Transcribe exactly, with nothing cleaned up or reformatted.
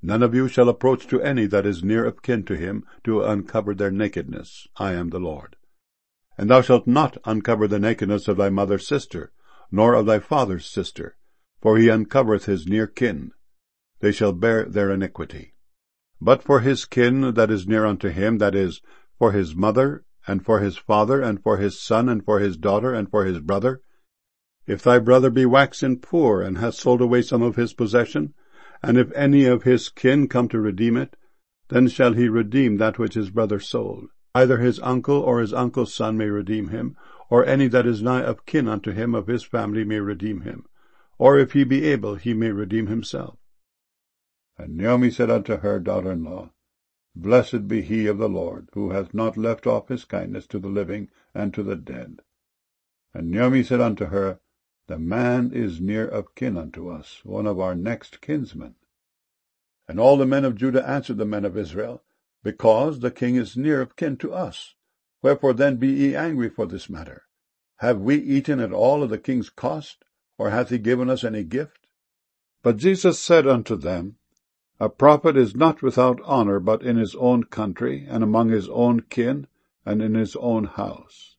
None of you shall approach to any that is near of kin to him, to uncover their nakedness. I am the Lord. And thou shalt not uncover the nakedness of thy mother's sister, nor of thy father's sister, for he uncovereth his near kin. They shall bear their iniquity. But for his kin that is near unto him, that is, for his mother, and for his father, and for his son, and for his daughter, and for his brother, if thy brother be waxen poor, and hath sold away some of his possession, and if any of his kin come to redeem it, then shall he redeem that which his brother sold. Either his uncle or his uncle's son may redeem him, or any that is nigh of kin unto him of his family may redeem him, or if he be able, he may redeem himself. And Naomi said unto her daughter-in-law, Blessed be he of the Lord, who hath not left off his kindness to the living and to the dead. And Naomi said unto her, The man is near of kin unto us, one of our next kinsmen. And all the men of Judah answered the men of Israel, Because the king is near of kin to us. Wherefore then be ye angry for this matter? Have we eaten at all of the king's cost, or hath he given us any gift? But Jesus said unto them, A prophet is not without honour but in his own country, and among his own kin, and in his own house.